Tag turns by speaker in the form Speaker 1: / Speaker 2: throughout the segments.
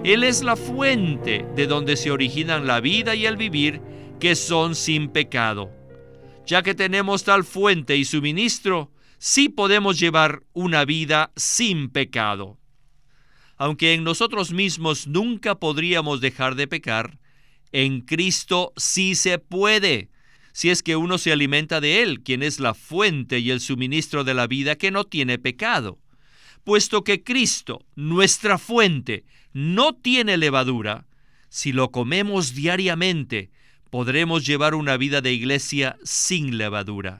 Speaker 1: Él es la fuente de donde se originan la vida y el vivir, que son sin pecado. Ya que tenemos tal fuente y suministro, sí podemos llevar una vida sin pecado. Aunque en nosotros mismos nunca podríamos dejar de pecar, en Cristo sí se puede, si es que uno se alimenta de Él, quien es la fuente y el suministro de la vida que no tiene pecado. Puesto que Cristo, nuestra fuente, no tiene levadura, si lo comemos diariamente, podremos llevar una vida de iglesia sin levadura.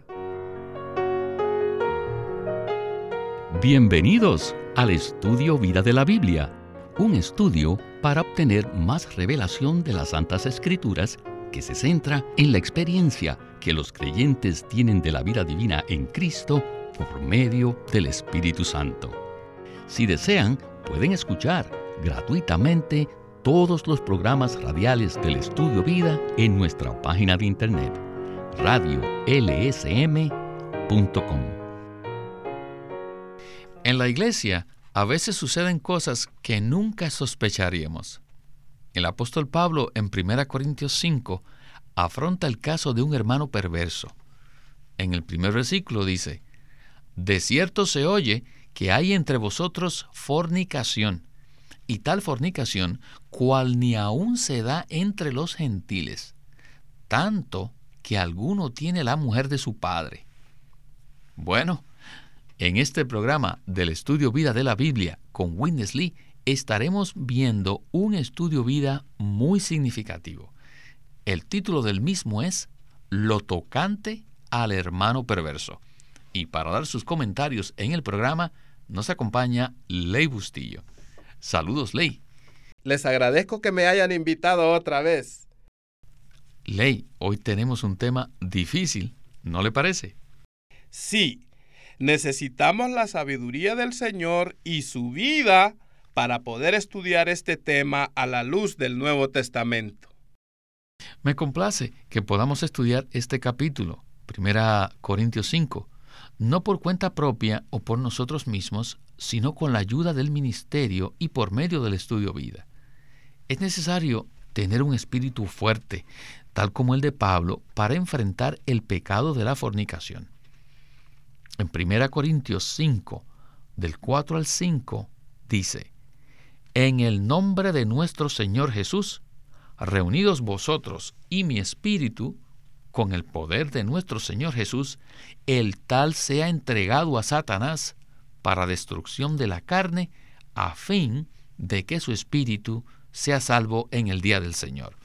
Speaker 2: Bienvenidos al Estudio Vida de la Biblia, un estudio para obtener más revelación de las Santas Escrituras que se centra en la experiencia que los creyentes tienen de la vida divina en Cristo por medio del Espíritu Santo. Si desean, pueden escuchar gratuitamente todos los programas radiales del Estudio Vida en nuestra página de internet, radiolsm.com. En la iglesia, a veces suceden cosas que nunca sospecharíamos. El apóstol Pablo, en 1 Corintios 5, afronta el caso de un hermano perverso. En el primer versículo dice: «De cierto se oye que hay entre vosotros fornicación, y tal fornicación, cual ni aun se da entre los gentiles, tanto que alguno tiene la mujer de su padre». Bueno, en este programa del Estudio Vida de la Biblia con Witness Lee estaremos viendo un estudio vida muy significativo. El título del mismo es Lo tocante al hermano perverso. Y para dar sus comentarios en el programa nos acompaña Ley Bustillo. Saludos, Ley.
Speaker 3: Les agradezco que me hayan invitado otra vez.
Speaker 2: Ley, hoy tenemos un tema difícil, ¿no le parece?
Speaker 3: Sí. Necesitamos la sabiduría del Señor y su vida para poder estudiar este tema a la luz del Nuevo Testamento.
Speaker 2: Me complace que podamos estudiar este capítulo, 1 Corintios 5, no por cuenta propia o por nosotros mismos, sino con la ayuda del ministerio y por medio del estudio vida. Es necesario tener un espíritu fuerte, tal como el de Pablo, para enfrentar el pecado de la fornicación. En 1 Corintios 5, del 4 al 5, dice: «En el nombre de nuestro Señor Jesús, reunidos vosotros y mi espíritu, con el poder de nuestro Señor Jesús, el tal sea entregado a Satanás para destrucción de la carne, a fin de que su espíritu sea salvo en el día del Señor».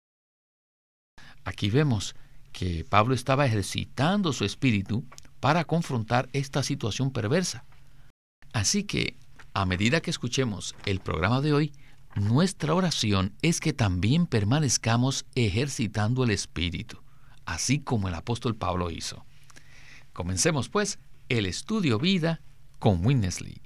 Speaker 2: Aquí vemos que Pablo estaba ejercitando su espíritu para confrontar esta situación perversa. Así que, a medida que escuchemos el programa de hoy, nuestra oración es que también permanezcamos ejercitando el espíritu, así como el apóstol Pablo hizo. Comencemos, pues, el estudio vida con Witness Lee.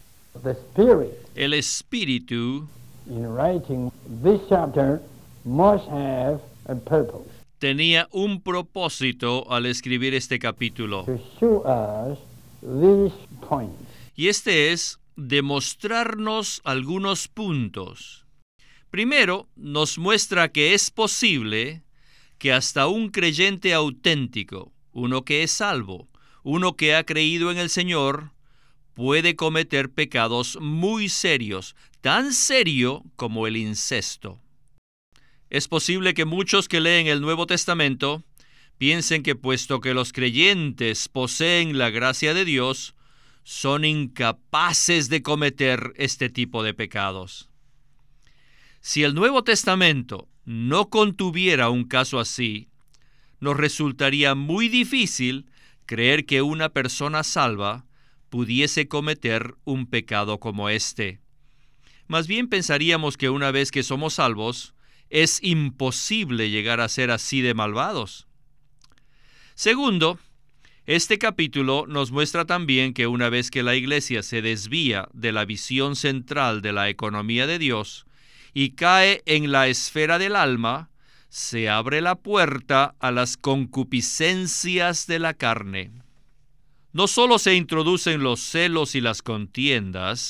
Speaker 1: El Espíritu
Speaker 4: in writing this chapter must have a purpose.
Speaker 1: tenía un propósito al escribir este capítulo,
Speaker 4: To show us these points.
Speaker 1: y este es demostrarnos algunos puntos. Primero, nos muestra que es posible que hasta un creyente auténtico, uno que es salvo, uno que ha creído en el Señor, puede cometer pecados muy serios, tan serio como el incesto. Es posible que muchos que leen el Nuevo Testamento piensen que puesto que los creyentes poseen la gracia de Dios, son incapaces de cometer este tipo de pecados. Si el Nuevo Testamento no contuviera un caso así, nos resultaría muy difícil creer que una persona salva pudiese cometer un pecado como este. Más bien pensaríamos que una vez que somos salvos, es imposible llegar a ser así de malvados. Segundo, este capítulo nos muestra también que una vez que la iglesia se desvía de la visión central de la economía de Dios y cae en la esfera del alma, se abre la puerta a las concupiscencias de la carne. No solo se introducen los celos y las contiendas,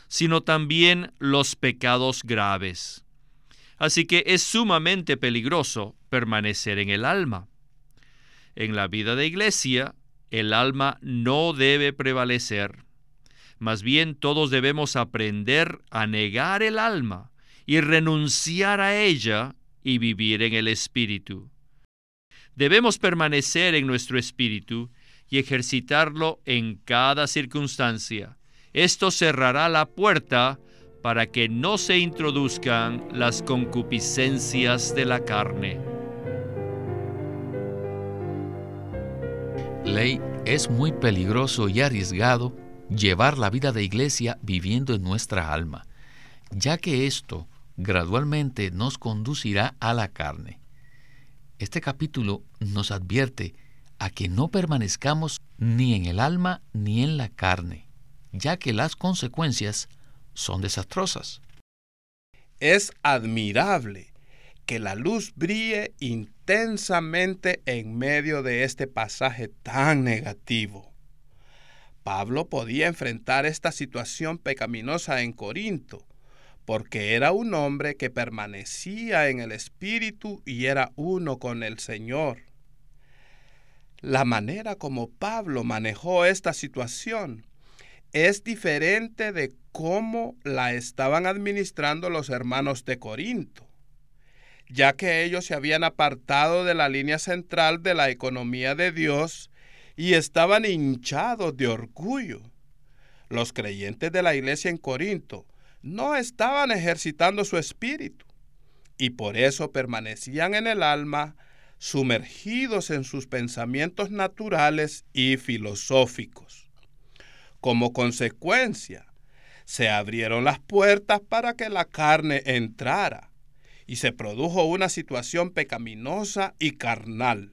Speaker 1: sino también los pecados graves. Así que es sumamente peligroso permanecer en el alma. En la vida de iglesia, el alma no debe prevalecer. Más bien, todos debemos aprender a negar el alma y renunciar a ella y vivir en el Espíritu. Debemos permanecer en nuestro espíritu y ejercitarlo en cada circunstancia. Esto cerrará la puerta para que no se introduzcan las concupiscencias de la carne.
Speaker 2: Ley, es muy peligroso y arriesgado llevar la vida de iglesia viviendo en nuestra alma, ya que esto gradualmente nos conducirá a la carne. Este capítulo nos advierte a que no permanezcamos ni en el alma ni en la carne, ya que las consecuencias son desastrosas.
Speaker 3: Es admirable que la luz brille intensamente en medio de este pasaje tan negativo. Pablo podía enfrentar esta situación pecaminosa en Corinto, porque era un hombre que permanecía en el Espíritu y era uno con el Señor. La manera como Pablo manejó esta situación es diferente de cómo la estaban administrando los hermanos de Corinto, ya que ellos se habían apartado de la línea central de la economía de Dios y estaban hinchados de orgullo. Los creyentes de la iglesia en Corinto no estaban ejercitando su espíritu y por eso permanecían en el alma, sumergidos en sus pensamientos naturales y filosóficos. Como consecuencia, se abrieron las puertas para que la carne entrara y se produjo una situación pecaminosa y carnal.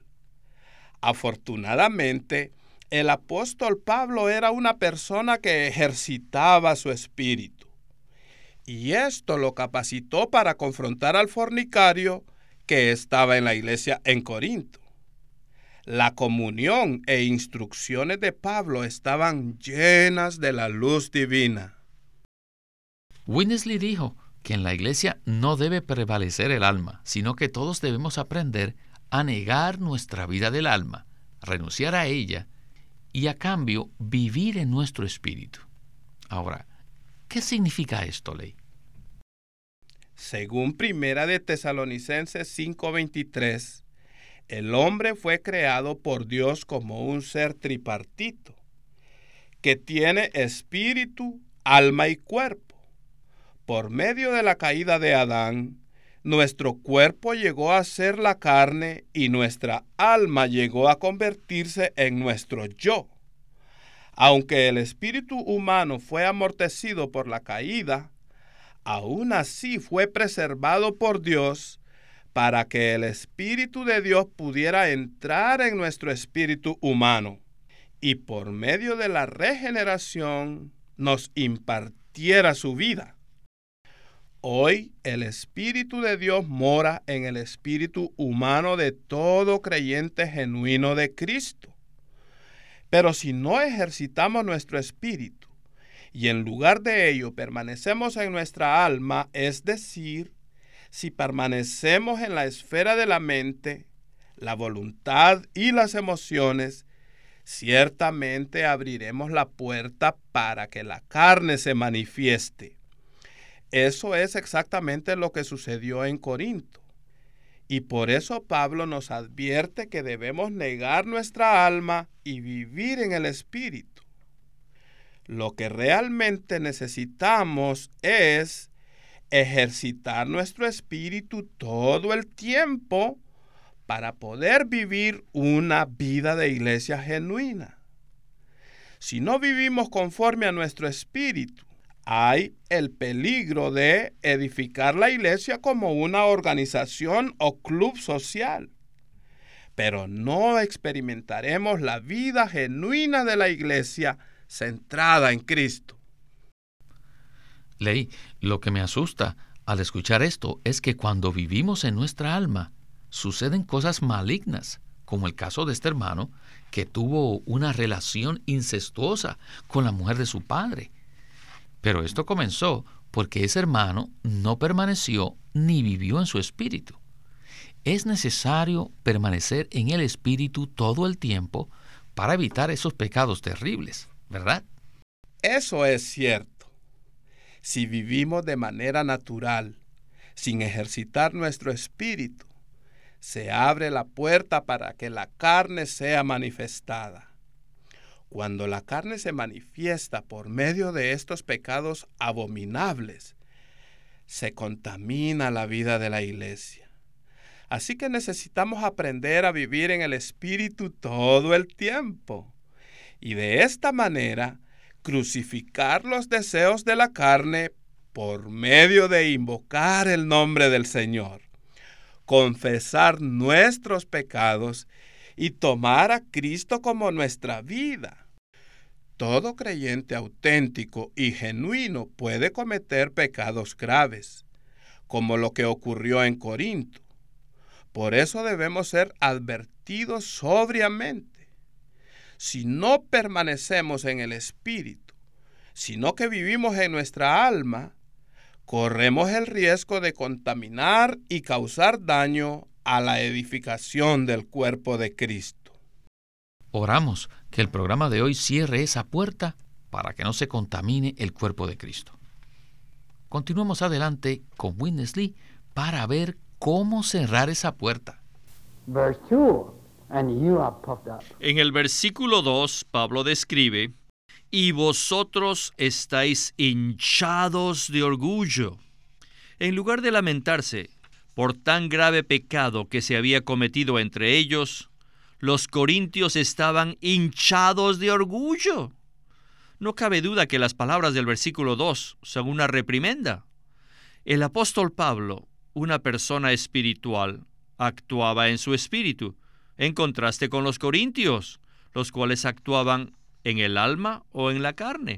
Speaker 3: Afortunadamente, el apóstol Pablo era una persona que ejercitaba su espíritu, y esto lo capacitó para confrontar al fornicario que estaba en la iglesia en Corinto. La comunión e instrucciones de Pablo estaban llenas de la luz divina.
Speaker 2: Winnesley dijo que en la iglesia no debe prevalecer el alma, sino que todos debemos aprender a negar nuestra vida del alma, renunciar a ella y a cambio vivir en nuestro espíritu. Ahora, ¿qué significa esto, Ley?
Speaker 3: Según Primera de Tesalonicenses 5:23, el hombre fue creado por Dios como un ser tripartito, que tiene espíritu, alma y cuerpo. Por medio de la caída de Adán, nuestro cuerpo llegó a ser la carne y nuestra alma llegó a convertirse en nuestro yo. Aunque el espíritu humano fue amortecido por la caída, aún así fue preservado por Dios para que el Espíritu de Dios pudiera entrar en nuestro espíritu humano y por medio de la regeneración nos impartiera su vida. Hoy el Espíritu de Dios mora en el espíritu humano de todo creyente genuino de Cristo. Pero si no ejercitamos nuestro espíritu y en lugar de ello permanecemos en nuestra alma, es decir, si permanecemos en la esfera de la mente, la voluntad y las emociones, ciertamente abriremos la puerta para que la carne se manifieste. Eso es exactamente lo que sucedió en Corinto. Y por eso Pablo nos advierte que debemos negar nuestra alma y vivir en el Espíritu. Lo que realmente necesitamos es ejercitar nuestro espíritu todo el tiempo para poder vivir una vida de iglesia genuina. Si no vivimos conforme a nuestro espíritu, hay el peligro de edificar la iglesia como una organización o club social, pero no experimentaremos la vida genuina de la iglesia centrada en Cristo.
Speaker 2: Ley, lo que me asusta al escuchar esto es que cuando vivimos en nuestra alma, suceden cosas malignas, como el caso de este hermano que tuvo una relación incestuosa con la mujer de su padre. Pero esto comenzó porque ese hermano no permaneció ni vivió en su espíritu. Es necesario permanecer en el espíritu todo el tiempo para evitar esos pecados terribles, ¿verdad?
Speaker 3: Eso es cierto. Si vivimos de manera natural, sin ejercitar nuestro espíritu, se abre la puerta para que la carne sea manifestada. Cuando la carne se manifiesta por medio de estos pecados abominables, se contamina la vida de la iglesia. Así que necesitamos aprender a vivir en el Espíritu todo el tiempo. Y de esta manera, crucificar los deseos de la carne por medio de invocar el nombre del Señor, confesar nuestros pecados y tomar a Cristo como nuestra vida. Todo creyente auténtico y genuino puede cometer pecados graves, como lo que ocurrió en Corinto. Por eso debemos ser advertidos sobriamente. Si no permanecemos en el Espíritu, sino que vivimos en nuestra alma, corremos el riesgo de contaminar y causar daño a la edificación del cuerpo de Cristo.
Speaker 2: Oramos que el programa de hoy cierre esa puerta para que no se contamine el cuerpo de Cristo. Continuamos adelante con Witness Lee para ver cómo cerrar esa puerta.
Speaker 4: Verse 2, and you are puffed up.
Speaker 1: En el versículo 2, Pablo describe, y vosotros estáis hinchados de orgullo. En lugar de lamentarse por tan grave pecado que se había cometido entre ellos, los corintios estaban hinchados de orgullo. No cabe duda que las palabras del versículo 2 son una reprimenda. El apóstol Pablo, una persona espiritual, actuaba en su espíritu, en contraste con los corintios, los cuales actuaban en el alma o en la carne.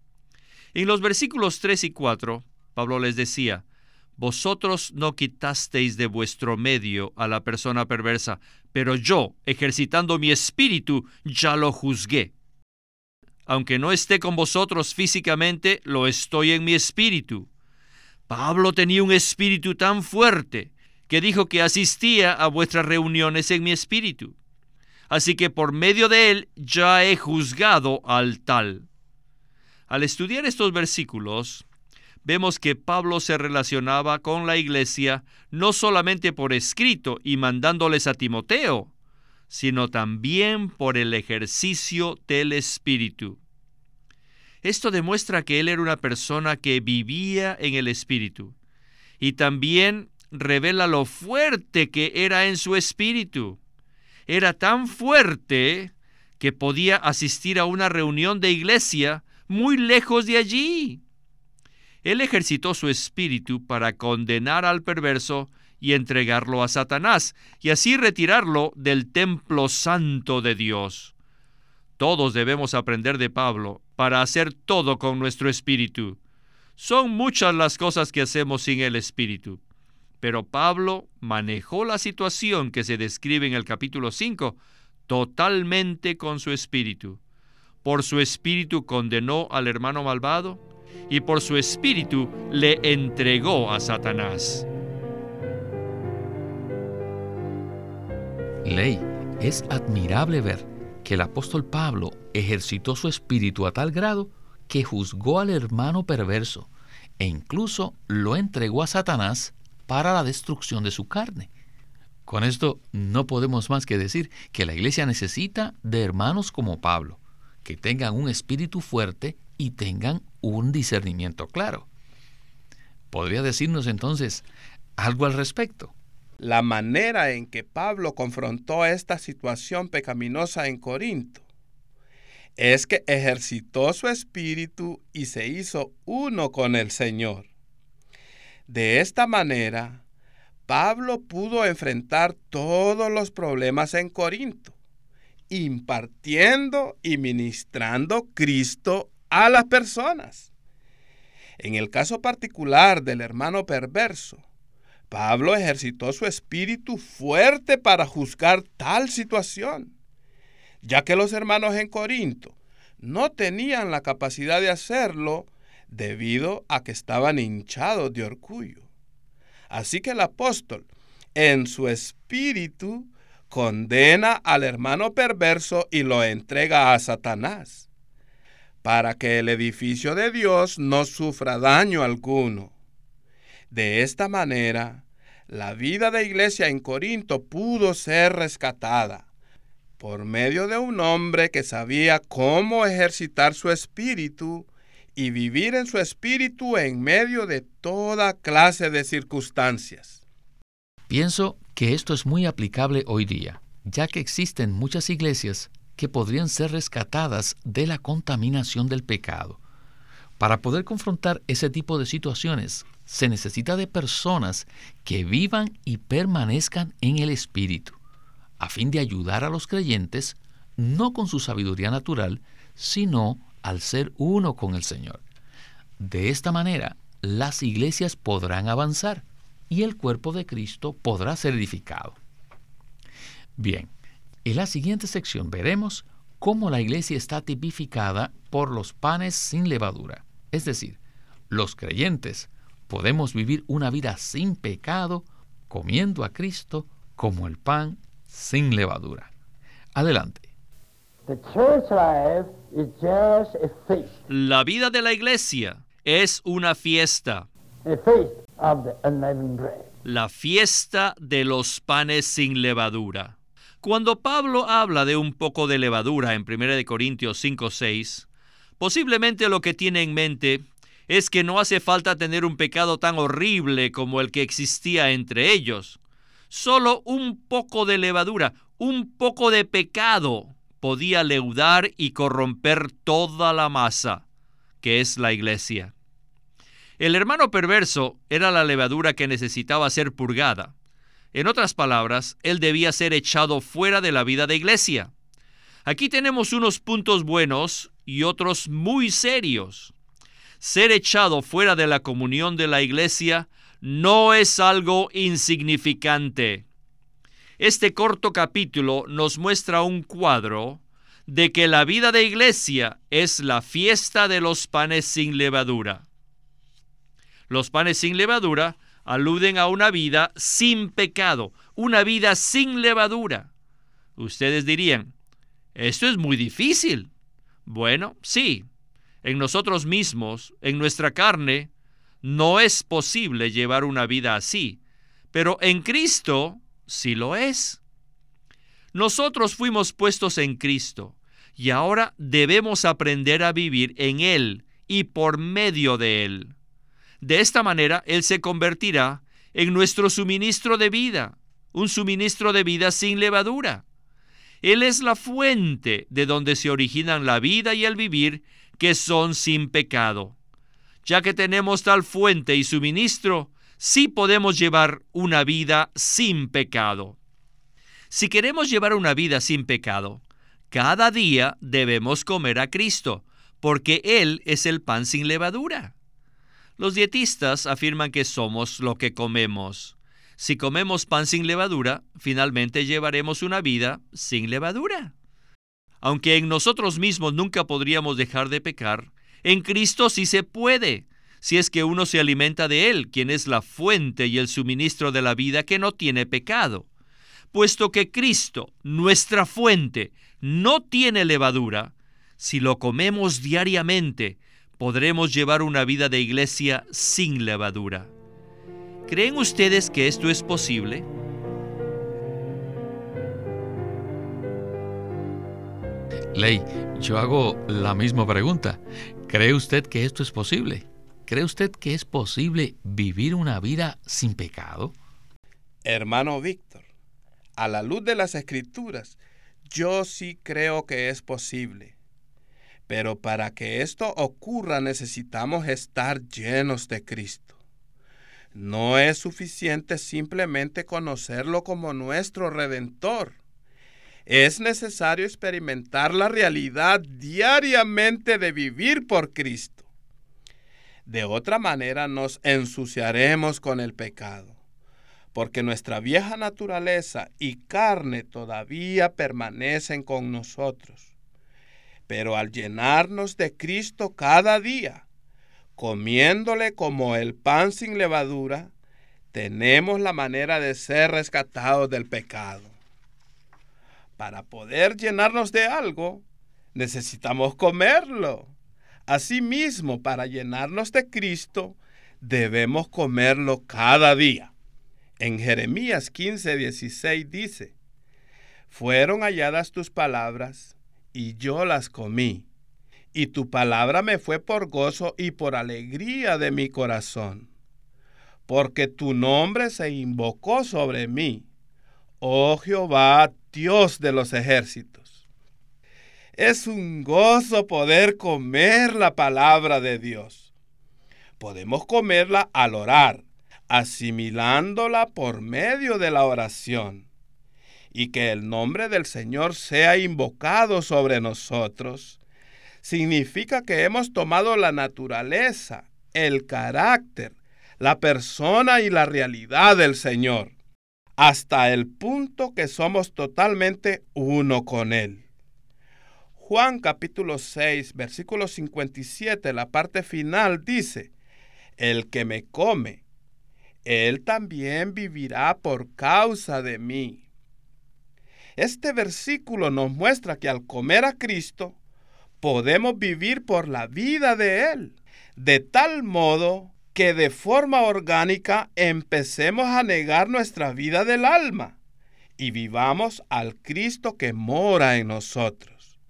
Speaker 1: En los versículos 3 y 4, Pablo les decía, vosotros no quitasteis de vuestro medio a la persona perversa, pero yo, ejercitando mi espíritu, ya lo juzgué. Aunque no esté con vosotros físicamente, lo estoy en mi espíritu. Pablo tenía un espíritu tan fuerte que dijo que asistía a vuestras reuniones en mi espíritu. Así que por medio de él ya he juzgado al tal. Al estudiar estos versículos, vemos que Pablo se relacionaba con la iglesia no solamente por escrito y mandándoles a Timoteo, sino también por el ejercicio del Espíritu. Esto demuestra que él era una persona que vivía en el Espíritu y también revela lo fuerte que era en su espíritu. Era tan fuerte que podía asistir a una reunión de iglesia muy lejos de allí. Él ejercitó su espíritu para condenar al perverso y entregarlo a Satanás, y así retirarlo del templo santo de Dios. Todos debemos aprender de Pablo para hacer todo con nuestro espíritu. Son muchas las cosas que hacemos sin el espíritu, pero Pablo manejó la situación que se describe en el capítulo 5 totalmente con su espíritu. Por su espíritu condenó al hermano malvado, y por su espíritu le entregó a Satanás.
Speaker 2: Ley, es admirable ver que el apóstol Pablo ejercitó su espíritu a tal grado que juzgó al hermano perverso e incluso lo entregó a Satanás para la destrucción de su carne. Con esto no podemos más que decir que la iglesia necesita de hermanos como Pablo, que tengan un espíritu fuerte y tengan un discernimiento claro. ¿Podría decirnos entonces algo al respecto?
Speaker 3: La manera en que Pablo confrontó esta situación pecaminosa en Corinto es que ejercitó su espíritu y se hizo uno con el Señor. De esta manera, Pablo pudo enfrentar todos los problemas en Corinto, impartiendo y ministrando Cristo a las personas. En el caso particular del hermano perverso, Pablo ejercitó su espíritu fuerte para juzgar tal situación, ya que los hermanos en Corinto no tenían la capacidad de hacerlo debido a que estaban hinchados de orgullo. Así que el apóstol, en su espíritu, condena al hermano perverso y lo entrega a Satanás, para que el edificio de Dios no sufra daño alguno. De esta manera, la vida de iglesia en Corinto pudo ser rescatada por medio de un hombre que sabía cómo ejercitar su espíritu y vivir en su espíritu en medio de toda clase de circunstancias.
Speaker 2: Pienso que esto es muy aplicable hoy día, ya que existen muchas iglesias que podrían ser rescatadas de la contaminación del pecado. Para poder confrontar ese tipo de situaciones, se necesita de personas que vivan y permanezcan en el Espíritu, a fin de ayudar a los creyentes, no con su sabiduría natural, sino al ser uno con el Señor. De esta manera, las iglesias podrán avanzar y el cuerpo de Cristo podrá ser edificado. Bien, en la siguiente sección veremos cómo la iglesia está tipificada por los panes sin levadura. Es decir, los creyentes podemos vivir una vida sin pecado, comiendo a Cristo como el pan sin levadura. Adelante.
Speaker 4: The church life is just a feast
Speaker 1: La vida de la iglesia es una fiesta,
Speaker 4: of the unleavened bread.
Speaker 1: la fiesta de los panes sin levadura. Cuando Pablo habla de un poco de levadura en 1 Corintios 5:6, posiblemente lo que tiene en mente es que no hace falta tener un pecado tan horrible como el que existía entre ellos. Solo un poco de levadura, un poco de pecado podía leudar y corromper toda la masa, que es la iglesia. El hermano perverso era la levadura que necesitaba ser purgada. En otras palabras, él debía ser echado fuera de la vida de iglesia. Aquí tenemos unos puntos buenos y otros muy serios. Ser echado fuera de la comunión de la iglesia no es algo insignificante. Este corto capítulo nos muestra un cuadro de que la vida de iglesia es la fiesta de los panes sin levadura. Los panes sin levadura aluden a una vida sin pecado, una vida sin levadura. Ustedes dirían, esto es muy difícil. Bueno, sí, en nosotros mismos, en nuestra carne, no es posible llevar una vida así, pero en Cristo sí lo es. Nosotros fuimos puestos en Cristo y ahora debemos aprender a vivir en Él y por medio de Él. De esta manera, Él se convertirá en nuestro suministro de vida, un suministro de vida sin levadura. Él es la fuente de donde se originan la vida y el vivir que son sin pecado. Ya que tenemos tal fuente y suministro, sí podemos llevar una vida sin pecado. Si queremos llevar una vida sin pecado, cada día debemos comer a Cristo, porque Él es el pan sin levadura. Los dietistas afirman que somos lo que comemos. Si comemos pan sin levadura, finalmente llevaremos una vida sin levadura. Aunque en nosotros mismos nunca podríamos dejar de pecar, en Cristo sí se puede, si es que uno se alimenta de Él, quien es la fuente y el suministro de la vida que no tiene pecado. Puesto que Cristo, nuestra fuente, no tiene levadura, si lo comemos diariamente, podremos llevar una vida de iglesia sin levadura. ¿Creen ustedes que esto es posible?
Speaker 2: Ley, yo hago la misma pregunta. ¿Cree usted que esto es posible? ¿Cree usted que es posible vivir una vida sin pecado?
Speaker 3: Hermano Víctor, a la luz de las Escrituras, yo sí creo que es posible. Pero para que esto ocurra necesitamos estar llenos de Cristo. No es suficiente simplemente conocerlo como nuestro Redentor. Es necesario experimentar la realidad diariamente de vivir por Cristo. De otra manera nos ensuciaremos con el pecado, porque nuestra vieja naturaleza y carne todavía permanecen con nosotros. Pero al llenarnos de Cristo cada día, Comiéndole como el pan sin levadura, tenemos la manera de ser rescatados del pecado. Para poder llenarnos de algo, necesitamos comerlo. Asimismo, para llenarnos de Cristo, debemos comerlo cada día. En Jeremías 15:16 dice: fueron halladas tus palabras, y yo las comí, y tu palabra me fue por gozo y por alegría de mi corazón, porque tu nombre se invocó sobre mí, oh Jehová, Dios de los ejércitos. Es un gozo poder comer la palabra de Dios. Podemos comerla al orar, asimilándola por medio de la oración. Y que el nombre del Señor sea invocado sobre nosotros significa que hemos tomado la naturaleza, el carácter, la persona y la realidad del Señor, hasta el punto que somos totalmente uno con Él. Juan capítulo 6, versículo 57, la parte final dice: el que me come, él también vivirá por causa de mí. Este versículo nos muestra que al comer a Cristo, podemos vivir por la vida de Él, de tal modo que de forma orgánica empecemos a negar nuestra vida del alma y vivamos al Cristo que mora en nosotros.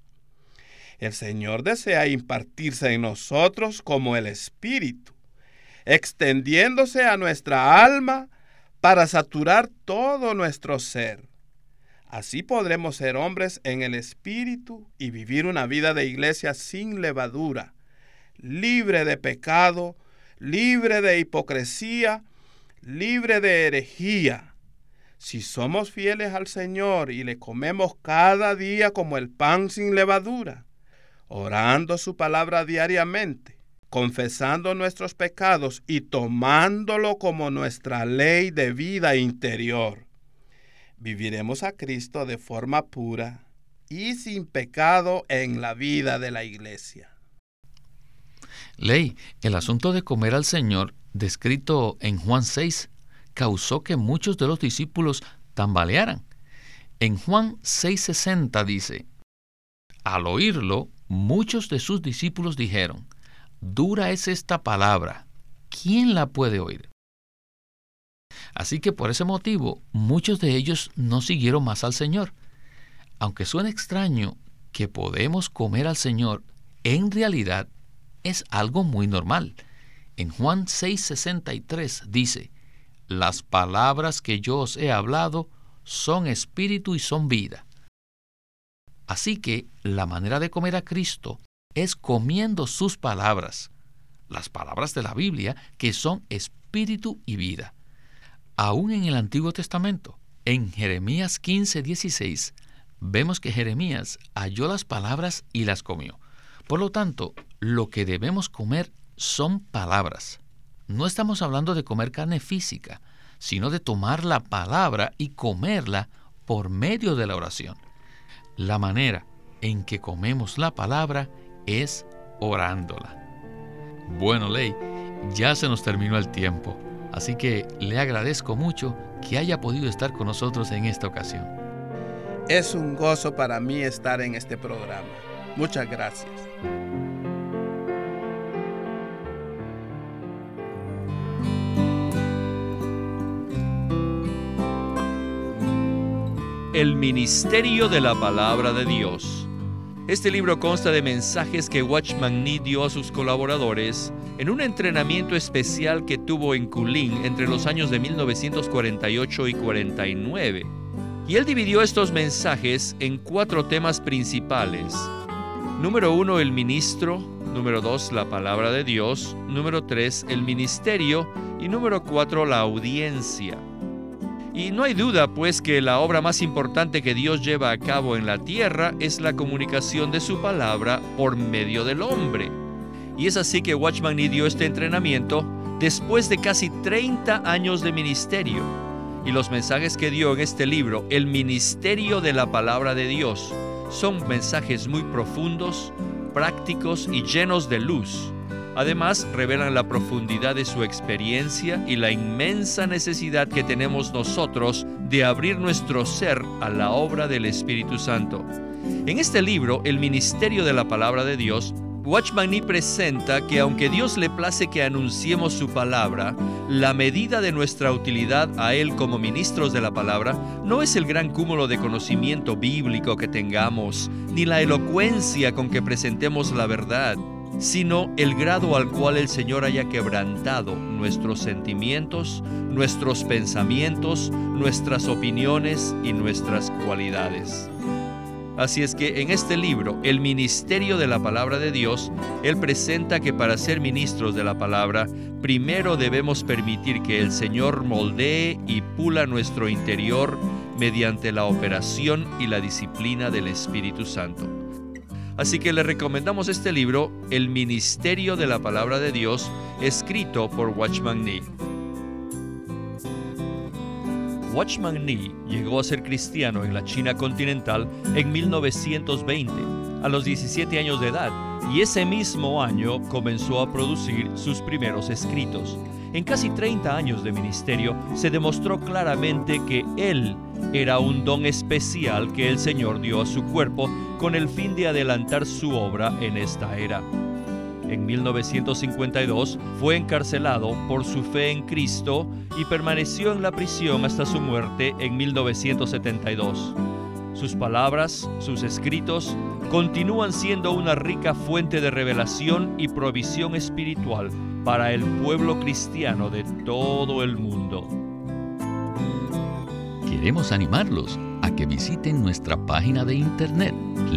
Speaker 3: El Señor desea impartirse en nosotros como el Espíritu, extendiéndose a nuestra alma para saturar todo nuestro ser. Así podremos ser hombres en el Espíritu y vivir una vida de iglesia sin levadura, libre de pecado, libre de hipocresía, libre de herejía. Si somos fieles al Señor y le comemos cada día como el pan sin levadura, orando su palabra diariamente, confesando nuestros pecados y tomándolo como nuestra ley de vida interior, viviremos a Cristo de forma pura y sin pecado en la vida de la iglesia.
Speaker 2: Ley, el asunto de comer al Señor, descrito en Juan 6, causó que muchos de los discípulos tambalearan. En Juan 6:60 dice: al oírlo, muchos de sus discípulos dijeron: dura es esta palabra, ¿quién la puede oír? Así que por ese motivo, muchos de ellos no siguieron más al Señor. Aunque suene extraño que podemos comer al Señor, en realidad es algo muy normal. En Juan 6:63 dice: las palabras que yo os he hablado son espíritu y son vida. Así que la manera de comer a Cristo es comiendo sus palabras, las palabras de la Biblia, que son espíritu y vida. Aún en el Antiguo Testamento, en Jeremías 15:16, vemos que Jeremías halló las palabras y las comió. Por lo tanto, lo que debemos comer son palabras. No estamos hablando de comer carne física, sino de tomar la palabra y comerla por medio de la oración. La manera en que comemos la palabra es orándola. Bueno, Ley, ya se nos terminó el tiempo, así que le agradezco mucho que haya podido estar con nosotros en esta ocasión.
Speaker 3: Es un gozo para mí estar en este programa. Muchas gracias.
Speaker 1: El ministerio de la palabra de Dios. Este libro consta de mensajes que Watchman Nee dio a sus colaboradores en un entrenamiento especial que tuvo en Kulin entre los años de 1948 y 49. Y él dividió estos mensajes en 4 temas principales. Número 1, el ministro. Número 2, la palabra de Dios. Número 3, el ministerio. Y número 4, la audiencia. Y no hay duda, pues, que la obra más importante que Dios lleva a cabo en la tierra es la comunicación de su palabra por medio del hombre. Y es así que Watchman Nee dio este entrenamiento después de casi 30 años de ministerio. Y los mensajes que dio en este libro, El ministerio de la palabra de Dios, son mensajes muy profundos, prácticos y llenos de luz, Además, revelan la profundidad de su experiencia y la inmensa necesidad que tenemos nosotros de abrir nuestro ser a la obra del Espíritu Santo. En este libro, El Ministerio de la Palabra de Dios, Watchman Nee presenta que aunque Dios le place que anunciemos su palabra, la medida de nuestra utilidad a Él como ministros de la palabra no es el gran cúmulo de conocimiento bíblico que tengamos, ni la elocuencia con que presentemos la verdad, sino el grado al cual el Señor haya quebrantado nuestros sentimientos, nuestros pensamientos, nuestras opiniones y nuestras cualidades. Así es que en este libro, El Ministerio de la Palabra de Dios, él presenta que para ser ministros de la palabra, primero debemos permitir que el Señor moldee y pula nuestro interior mediante la operación y la disciplina del Espíritu Santo. Así que le recomendamos este libro, El Ministerio de la Palabra de Dios, escrito por Watchman Nee. Watchman Nee llegó a ser cristiano en la China continental en 1920, a los 17 años de edad, y ese mismo año comenzó a producir sus primeros escritos. En casi 30 años de ministerio, se demostró claramente que él era un don especial que el Señor dio a su cuerpo con el fin de adelantar su obra en esta era. En 1952 fue encarcelado por su fe en Cristo y permaneció en la prisión hasta su muerte en 1972. Sus palabras, sus escritos, continúan siendo una rica fuente de revelación y provisión espiritual para el pueblo cristiano de todo el mundo.
Speaker 2: Queremos animarlos a que visiten nuestra página de internet,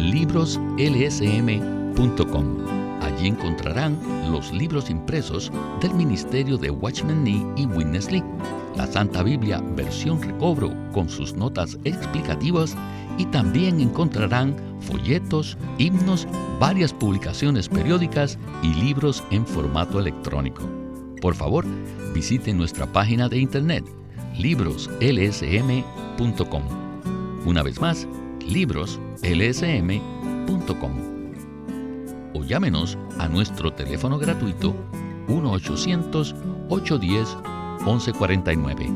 Speaker 2: libroslsm.com. Allí encontrarán los libros impresos del ministerio de Watchman Nee y Witness Lee, la Santa Biblia versión recobro con sus notas explicativas, y también encontrarán folletos, himnos, varias publicaciones periódicas y libros en formato electrónico. Por favor, visiten nuestra página de internet, libroslsm.com. Una vez más, libroslsm.com. O llámenos a nuestro teléfono gratuito 1-800-810-1149.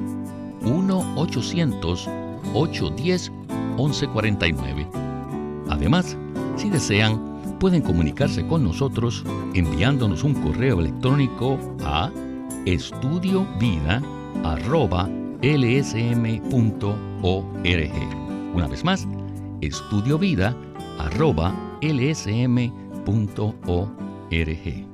Speaker 2: 1-800-810-1149. Además, si desean, pueden comunicarse con nosotros enviándonos un correo electrónico a estudiovida@lsm.org. Una vez más, estudiovida@lsm.org.